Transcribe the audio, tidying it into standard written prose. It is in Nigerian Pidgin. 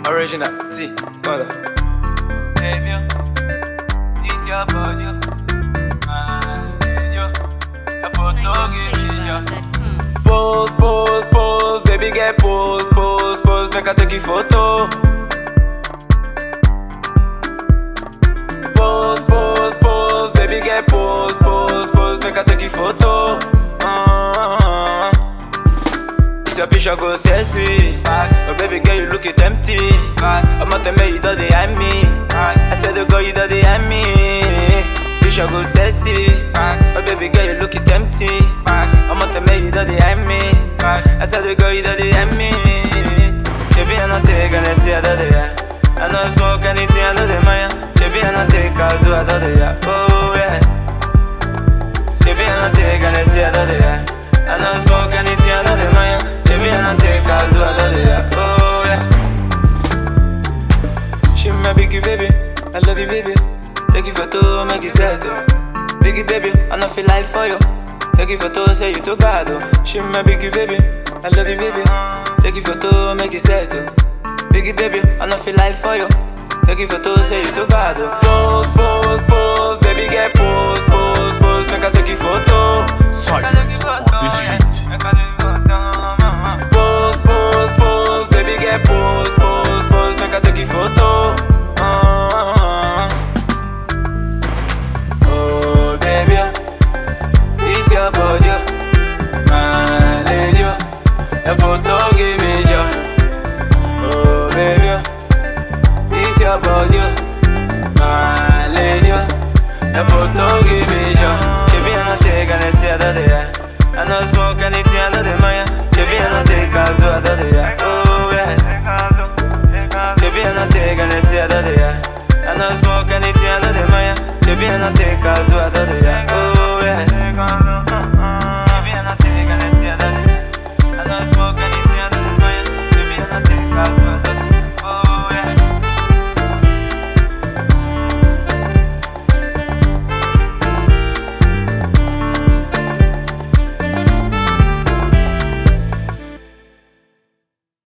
Original, T, mother. Baby, it's your body, your photo give you. Pose, pose, pose, baby get pose, pose, pose, make I take you photo. Pose, pose, pose, baby get pose, pose, pose, make I take you photo. Your picture go sexy, oh baby girl you look it empty. I'm not the man you don't eye me. I said the girl you don't eye me. Picture go sexy, oh baby girl you look it empty. I'm not the man you don't eye me. I said the girl you don't eye me. Baby I not take and I see I don't ya. I don't smoke anything I don't maya. Baby I not take cause I don't ya. Oh yeah. Baby I not take and I see I don't ya. I don't smoke anything I don't maya. Baby, I don't take cause I love you, oh yeah. She my biggie baby, I love you baby. Take you photo, make it settle. Biggie baby, I don't feel life for you. Take you photo, say you too bad oh. She my biggie baby, I love you baby. Take you photo, make it settle. Biggie baby, I don't feel life for you. Take you photo, say you too bad oh. Pose, pose, pose, baby get pose, pose, pose, make I take you photo. Cypress on this hit. Pose, pose, pose, baby get pose, pose, pose, make I take you photo. Oh baby, this your body, my lady, your photo give me joy. Oh baby, this your body, my lady, your photo give me joy. Baby I not take and I say I don't ya. I don't smoke anything I don't maya. Baby I don't take cause I don't ya. Oh yeah. Baby I don't take and I say I don't ya. I don't smoke anything I don't maya. Baby I don't take cause I don't ya. Oh yeah.